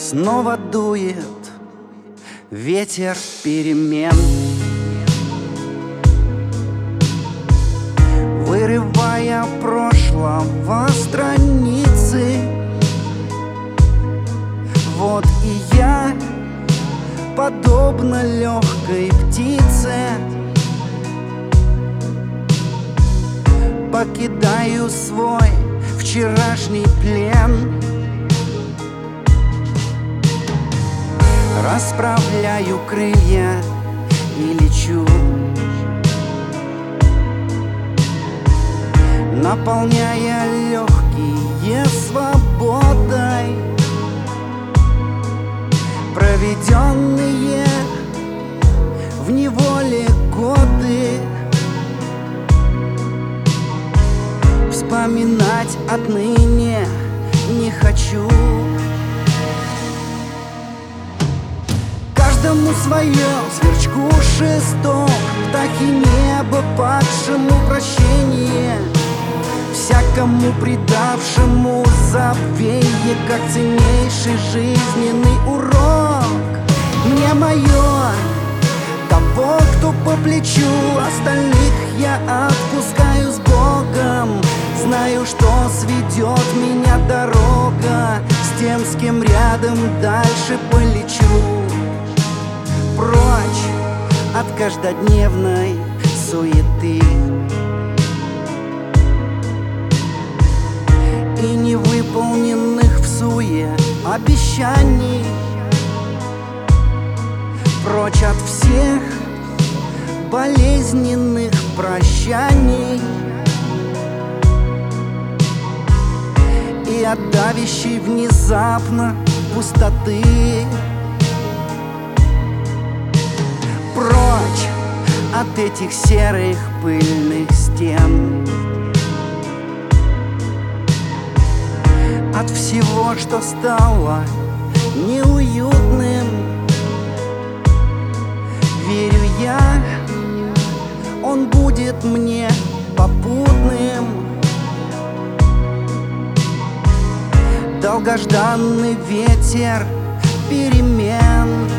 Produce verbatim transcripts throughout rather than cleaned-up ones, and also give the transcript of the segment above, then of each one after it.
Снова дует ветер перемен, вырывая прошлого страницы. Вот и я, подобно легкой птице, покидаю свой вчерашний плен. Расправляю крылья и лечу, наполняя легкие свободой, проведенные в неволе годы. Вспоминать отныне не хочу. Каждому свое, сверчку шестом, птахи неба падшему прощение, всякому предавшему забвенье, как ценнейший жизненный урок. Мне мое, того, кто по плечу, остальных я отпускаю с Богом. Знаю, что сведет меня дорога с тем, с кем рядом дальше полечу. Прочь от каждодневной суеты и невыполненных всуе обещаний. Прочь от всех болезненных прощаний и от давящей внезапно пустоты. Прочь от этих серых пыльных стен, от всего, что стало неуютным. Верю я, он будет мне попутным. Долгожданный ветер перемен.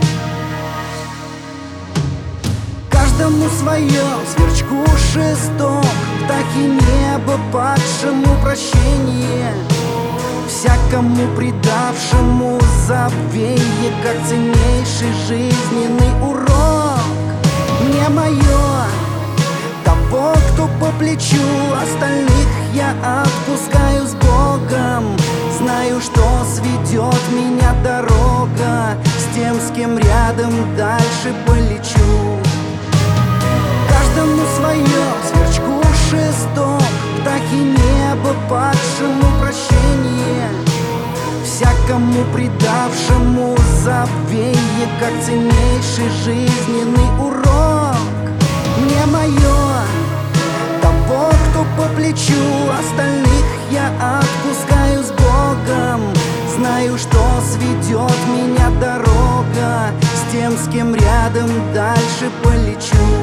Каждому свое, сверчку шестом, птахи неба падшему прощение, всякому предавшему забвенье, как ценнейший жизненный урок. Мне мое, того, кто по плечу, остальных я отпускаю с Богом. Знаю, что сведет меня дорога с тем, с кем рядом дальше полечу. Каждому свое, сверчку шестом, птахи неба падшему прощение, всякому предавшему забвенье, как ценнейший жизненный урок. Мне мое, того, кто по плечу, остальных я отпускаю с Богом. Знаю, что сведет меня дорога с тем, с кем рядом дальше полечу.